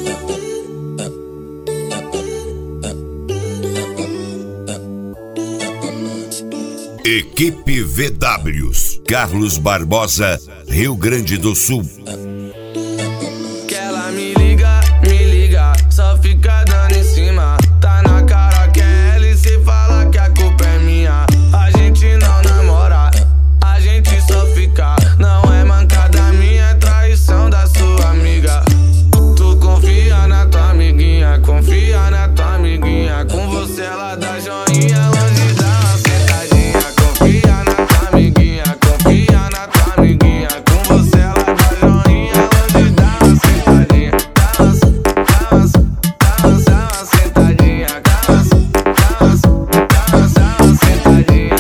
Equipe VWs, Carlos Barbosa, Rio Grande do Sul. Que ela me liga, só fica dando em cima. Tá na cara que é ela e cê fala que a culpa é minha. A gente não namora, a gente só fica. Não é mancada minha, é traição da sua amiga. Tu confia na tua amiguinha, confia na tua amiguinha. Com você ela dá joinha, longe dá uma sentadinha. Confia na tua amiguinha, confia na tua amiguinha. Com você ela dá joinha, longe dá uma sentadinha. Dá uma sentadinha. Dá uma sentadinha.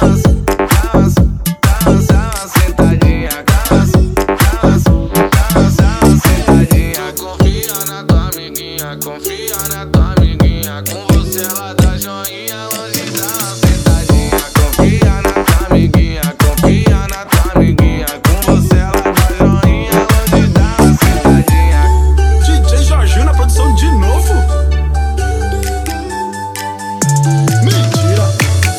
Confia na tua amiguinha, confia na tua amiguinha. Com você ela dá joinha, longe dá uma sentadinha. Confia na tua amiguinha, confia na tua amiguinha. Com você ela dá joinha, longe dá uma sentadinha. DJ Jorginho na produção de novo? Mentira!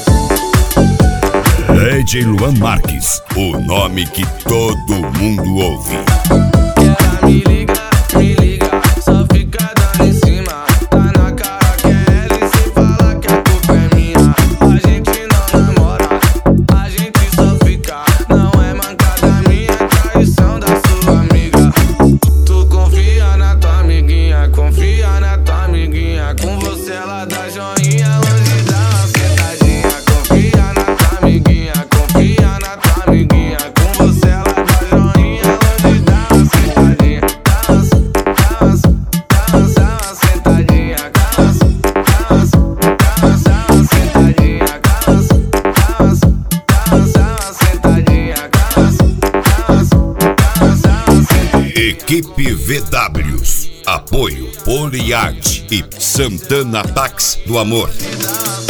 DJ Luan Marques, o nome que todo mundo ouve. Ela me liga, só fica dando em cima. Tá na cara que é ela e cê fala que a culpa é minha. A gente não namora, a gente só fica. Não é mancada minha, é traição da sua amiga. Tu confia na tua amiguinha, confia na tua amiguinha. Com você ela dá joinha, longe dá uma sentadinha. Confia na tua amiguinha, confia na tua amiguinha. Com você ela dá joinha, longe dá uma sentadinha. Equipe VWs, apoio Poliart e Santana Tax do Amor.